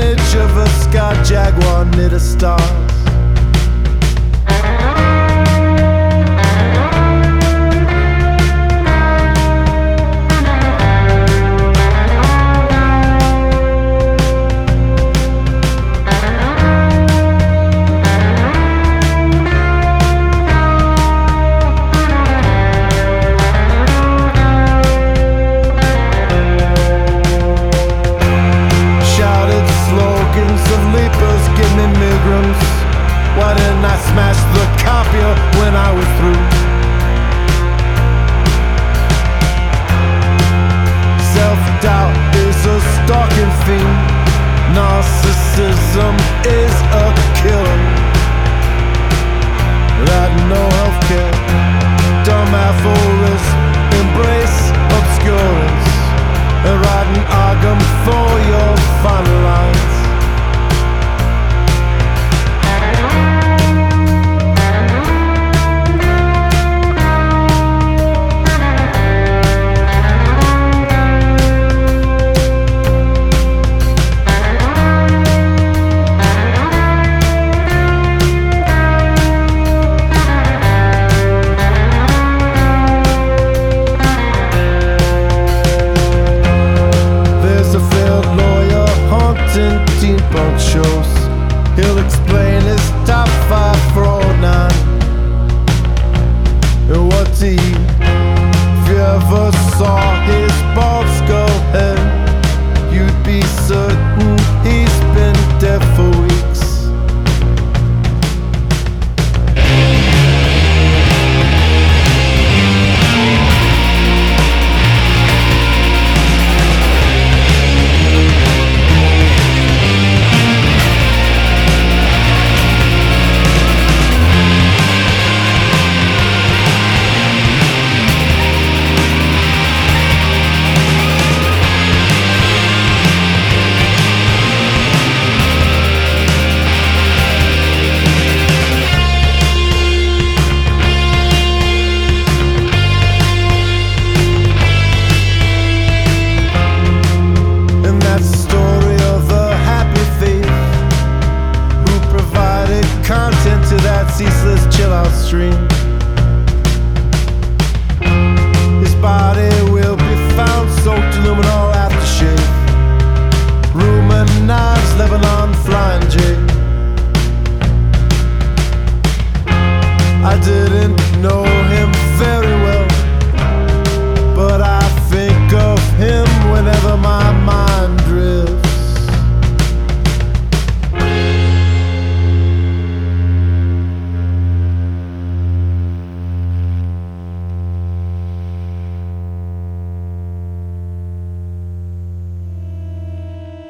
image of a Sky Jaguar near the stars. Why didn't I smash the copier when I was through? Self-doubt is a stalking fiend. Narcissism is a killer. That no healthcare, dumb aphorism, embrace obscurance, a rotten argument for your final lines. Teen punk shows. He'll explain his top 5 for all 9 and what to eat. If you ever saw his bald skull head, you'd be certain